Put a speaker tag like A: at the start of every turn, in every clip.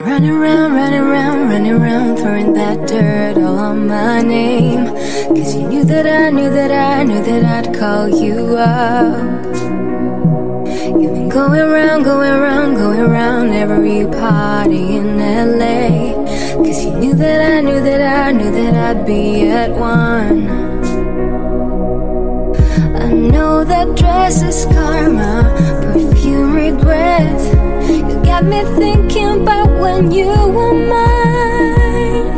A: running around, throwing that dirt all on my name. Cause you knew that I knew that I'd call you up. You've been going round every party in LA. Cause you knew that I knew that I'd be at one. I know that dress is karma, perfume regret. You got me thinking about when you were mine.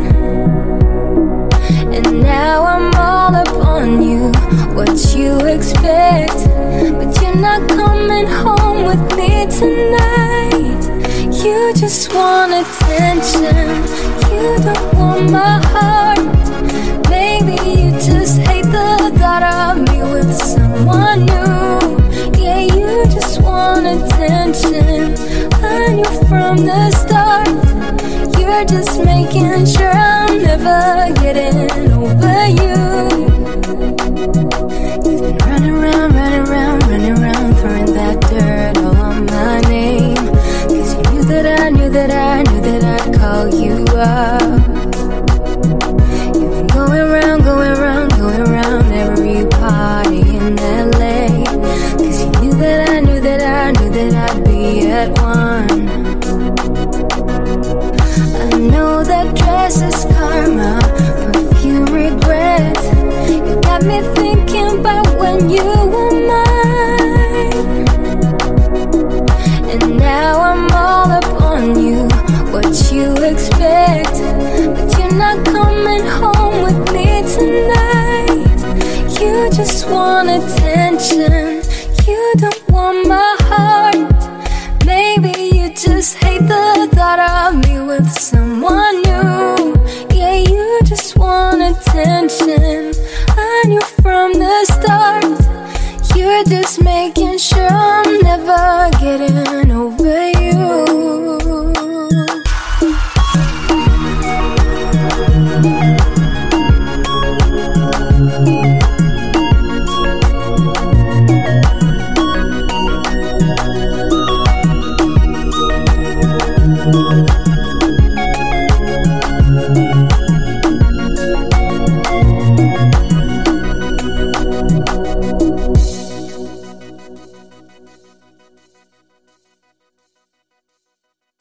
A: And now I'm all up on you, what you expect. But you're not coming home with me tonight. You just want attention, you don't want my heart. Maybe you just hate the thought of me with someone new. Yeah, you just want attention. I knew from the start. You're just making sure I'm never getting over you. You've been running around, throwing that dirt all on my name. Cause you knew that I knew that I'd call you up. You've been going round every party in LA. Cause you knew that I knew that I'd be at one. I know that dress is karma, perfume regret. You got me thinking about when you